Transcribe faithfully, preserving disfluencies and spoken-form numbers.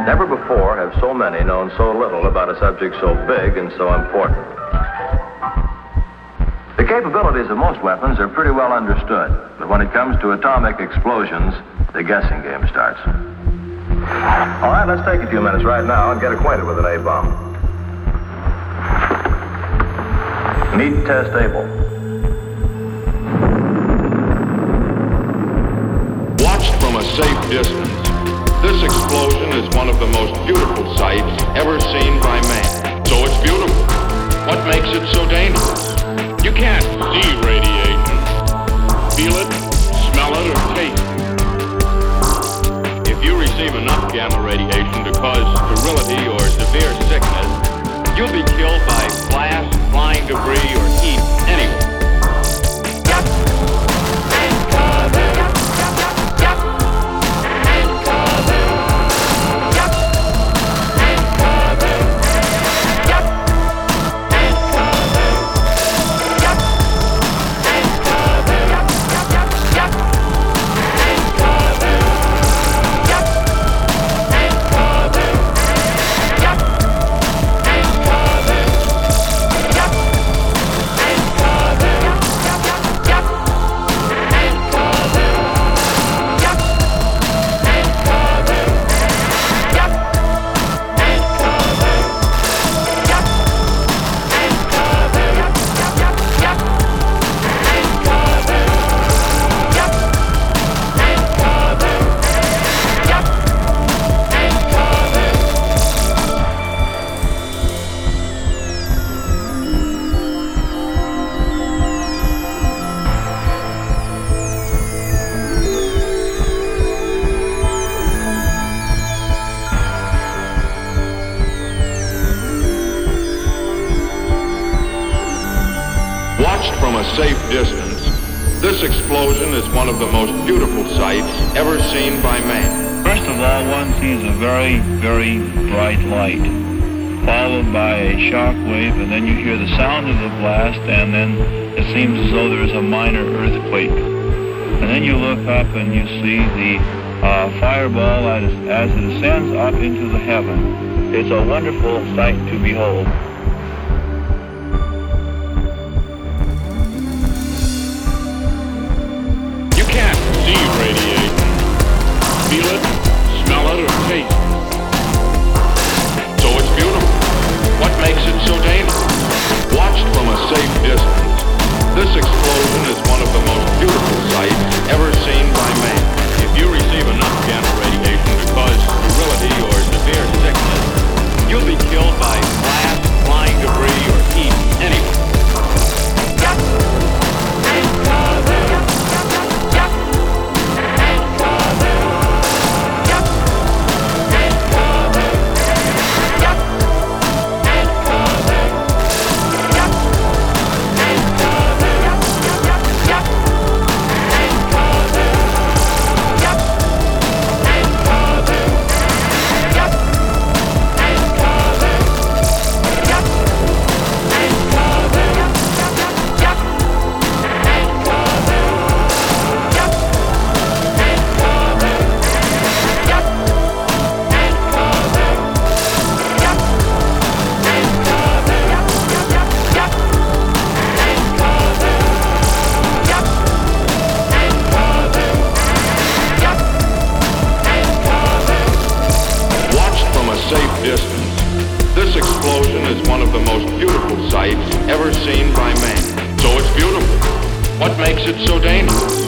Never before have so many known so little about a subject so big and so important. The capabilities of most weapons are pretty well understood, but when it comes to atomic explosions, the guessing game starts. All right, let's take a few minutes right now and get acquainted with an A-bomb. Meet Test Able. Watched from a safe distance, this explosion is one of the most beautiful sights ever seen by man. So it's beautiful. What makes it so dangerous? You can't see radiation, feel it, smell it, or taste it. If you receive enough gamma radiation to cause sterility or severe sickness, you'll be killed by blast, flying debris, or heat anyway. Safe distance, this explosion is one of the most beautiful sights ever seen by man. First of all, one sees a very, very bright light, followed by a shock wave, and then you hear the sound of the blast, and then it seems as though there is a minor earthquake. And then you look up and you see the uh, fireball as, as it ascends up into the heaven. It's a wonderful sight to behold. Feel it, smell it, or taste it. So it's beautiful. What makes it so dangerous? Watched from a safe distance, this explosion is one of the most beautiful sights ever seen by man. If you receive enough gamma radiation to cause sterility or severe sickness, you'll be killed by blast, flying debris, or heat anyway. This explosion is one of the most beautiful sights ever seen by man. So it's beautiful. What makes it so dangerous?